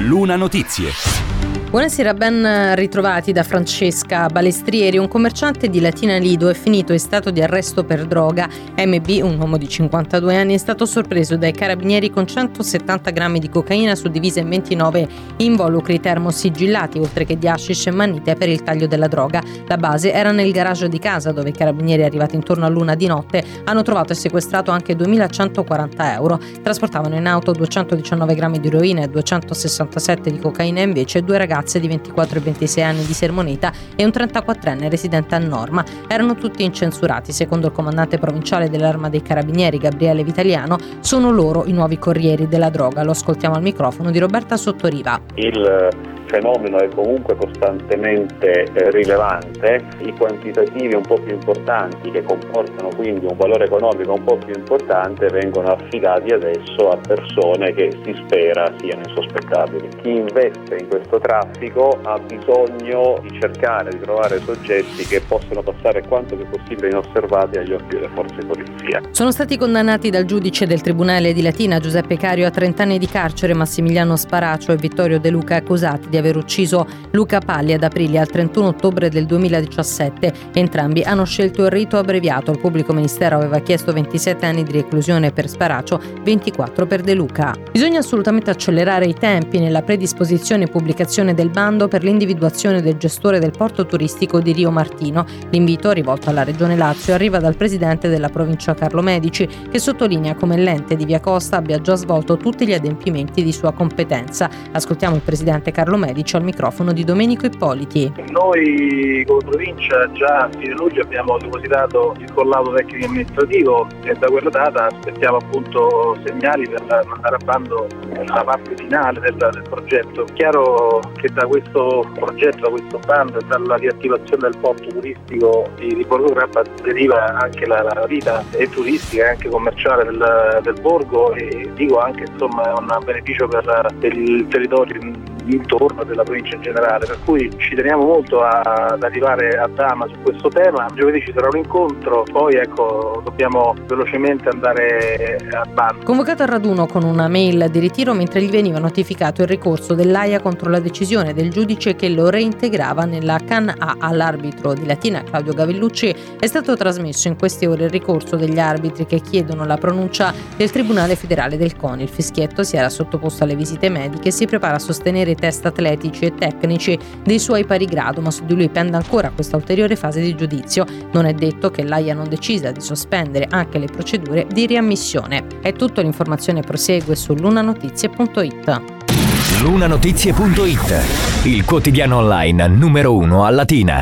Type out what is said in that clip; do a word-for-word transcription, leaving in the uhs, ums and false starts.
Luna Notizie. Buonasera, ben ritrovati da Francesca Balestrieri. Un commerciante di Latina Lido è finito in stato di arresto per droga. M B, un uomo di cinquantadue anni, è stato sorpreso dai carabinieri con centosettanta grammi di cocaina suddivisa in ventinove involucri termosigillati, oltre che di hashish e mannite per il taglio della droga. La base era nel garage di casa, dove i carabinieri, arrivati intorno all'una di notte, hanno trovato e sequestrato anche duemilacentoquaranta euro. Trasportavano in auto duecentodiciannove grammi di eroina e duecentosessantasette di cocaina, invece due ragazzi di ventiquattro e ventisei anni di Sermoneta e un trentaquattrenne residente a Norma. Erano tutti incensurati. Secondo il comandante provinciale dell'Arma dei Carabinieri, Gabriele Vitaliano, sono loro i nuovi corrieri della droga. Lo ascoltiamo al microfono di Roberta Sottoriva. Il fenomeno è comunque costantemente eh, rilevante. I quantitativi un po' più importanti, che comportano quindi un valore economico un po' più importante, vengono affidati adesso a persone che si spera siano insospettabili. Chi investe in questo traffico ha bisogno di cercare di trovare soggetti che possono passare quanto più possibile inosservati agli occhi delle forze di polizia. Sono stati condannati dal giudice del Tribunale di Latina, Giuseppe Cario, a trenta anni di carcere Massimiliano Sparacio e Vittorio De Luca, accusati di aver ucciso Luca Palli ad Aprilia il trentuno ottobre del duemiladiciassette. Entrambi hanno scelto il rito abbreviato. Il pubblico ministero aveva chiesto ventisette anni di reclusione per Sparacio, ventiquattro per De Luca. Bisogna assolutamente accelerare i tempi nella predisposizione e pubblicazione del bando per l'individuazione del gestore del porto turistico di Rio Martino. L'invito, rivolto alla Regione Lazio, arriva dal presidente della provincia Carlo Medici, che sottolinea come l'ente di Via Costa abbia già svolto tutti gli adempimenti di sua competenza. Ascoltiamo il presidente Carlo Medici al microfono di Domenico Ippoliti. Noi come provincia già a fine luglio abbiamo depositato il collaudo tecnico amministrativo e da quella data aspettiamo appunto segnali per mandare a bando la parte finale del, del progetto. Chiaro che da questo progetto, da questo bando e dalla riattivazione del porto turistico di Borgo Grappa deriva anche la, la vita e turistica e anche commerciale del, del borgo, e dico anche insomma un beneficio per, per il territorio intorno della provincia in generale, per cui ci teniamo molto a, ad arrivare a Dama su questo tema. Giovedì ci sarà un incontro, poi ecco dobbiamo velocemente andare a bando. Convocato al raduno con una mail di ritiro mentre gli veniva notificato il ricorso dell'Aia contro la decisione del giudice che lo reintegrava nella Can A all'arbitro di Latina Claudio Gavellucci, è stato trasmesso in queste ore il ricorso degli arbitri che chiedono la pronuncia del Tribunale Federale del C O N I. Il fischietto si era sottoposto alle visite mediche e si prepara a sostenere i test atletici e tecnici dei suoi pari grado, ma su di lui pende ancora questa ulteriore fase di giudizio. Non è detto che l'Aia non decida di sospendere anche le procedure di riammissione. È tutto, l'informazione prosegue su lunanotizie punto it. Lunanotizie punto it, il quotidiano online numero uno a Latina.